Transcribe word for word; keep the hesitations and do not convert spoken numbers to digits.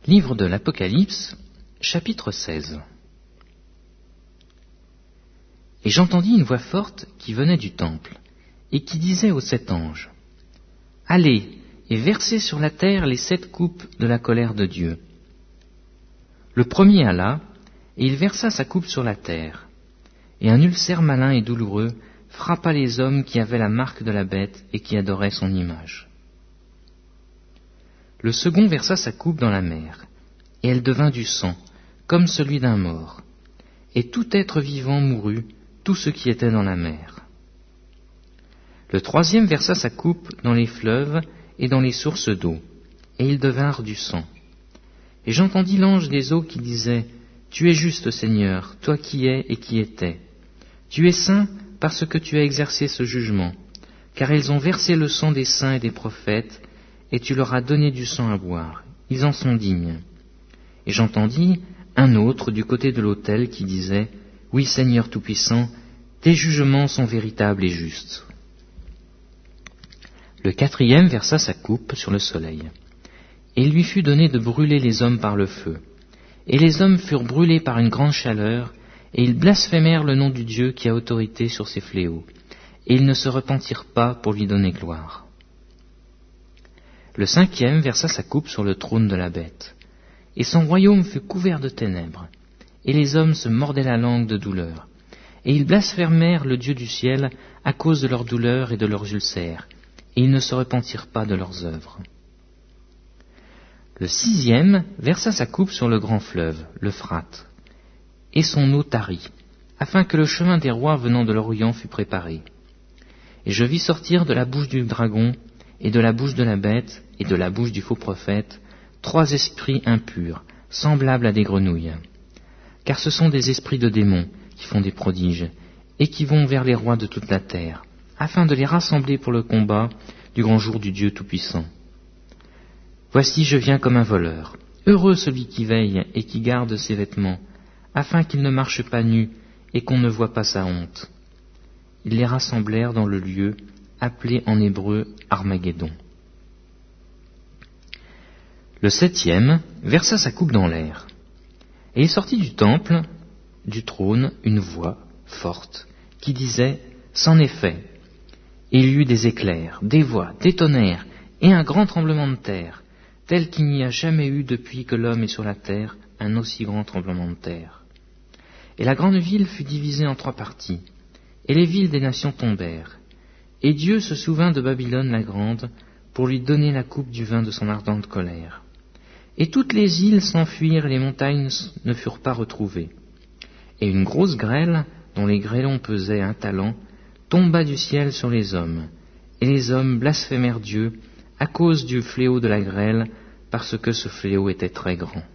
Livre de l'Apocalypse, chapitre seize. Et j'entendis une voix forte qui venait du temple, et qui disait aux sept anges, « Allez, et versez sur la terre les sept coupes de la colère de Dieu. » Le premier alla, et il versa sa coupe sur la terre, et un ulcère malin et douloureux frappa les hommes qui avaient la marque de la bête et qui adoraient son image. Le second versa sa coupe dans la mer, et elle devint du sang, comme celui d'un mort, et tout être vivant mourut, tout ce qui était dans la mer. Le troisième versa sa coupe dans les fleuves et dans les sources d'eau, et ils devinrent du sang. Et j'entendis l'ange des eaux qui disait, « Tu es juste, Seigneur, toi qui es et qui étais. Tu es saint parce que tu as exercé ce jugement, car ils ont versé le sang des saints et des prophètes, et tu leur as donné du sang à boire. Ils en sont dignes. » Et j'entendis un autre du côté de l'autel qui disait, « Oui, Seigneur Tout-Puissant, tes jugements sont véritables et justes. » Le quatrième versa sa coupe sur le soleil, et il lui fut donné de brûler les hommes par le feu. Et les hommes furent brûlés par une grande chaleur, et ils blasphémèrent le nom du Dieu qui a autorité sur ces fléaux, et ils ne se repentirent pas pour lui donner gloire. Le cinquième versa sa coupe sur le trône de la bête, et son royaume fut couvert de ténèbres, et les hommes se mordaient la langue de douleur, et ils blasphémèrent le Dieu du ciel à cause de leurs douleurs et de leurs ulcères, et ils ne se repentirent pas de leurs œuvres. Le sixième versa sa coupe sur le grand fleuve, l'Euphrate, et son eau tarit, afin que le chemin des rois venant de l'Orient fût préparé. Et je vis sortir de la bouche du dragon, et de la bouche de la bête, et de la bouche du faux prophète, trois esprits impurs, semblables à des grenouilles. Car ce sont des esprits de démons qui font des prodiges, et qui vont vers les rois de toute la terre, afin de les rassembler pour le combat du grand jour du Dieu Tout-Puissant. Voici, je viens comme un voleur. Heureux celui qui veille et qui garde ses vêtements, afin qu'il ne marche pas nu et qu'on ne voie pas sa honte. Ils les rassemblèrent dans le lieu appelé en hébreu Armageddon. Le septième versa sa coupe dans l'air, et il sortit du temple, du trône, une voix forte qui disait « C'en est fait !» Et il y eut des éclairs, des voix, des tonnerres et un grand tremblement de terre, tel qu'il n'y a jamais eu depuis que l'homme est sur la terre un aussi grand tremblement de terre. Et la grande ville fut divisée en trois parties, et les villes des nations tombèrent. Et Dieu se souvint de Babylone la grande, pour lui donner la coupe du vin de son ardente colère. Et toutes les îles s'enfuirent, et les montagnes ne furent pas retrouvées. Et une grosse grêle, dont les grêlons pesaient un talent, tomba du ciel sur les hommes, et les hommes blasphémèrent Dieu à cause du fléau de la grêle, parce que ce fléau était très grand.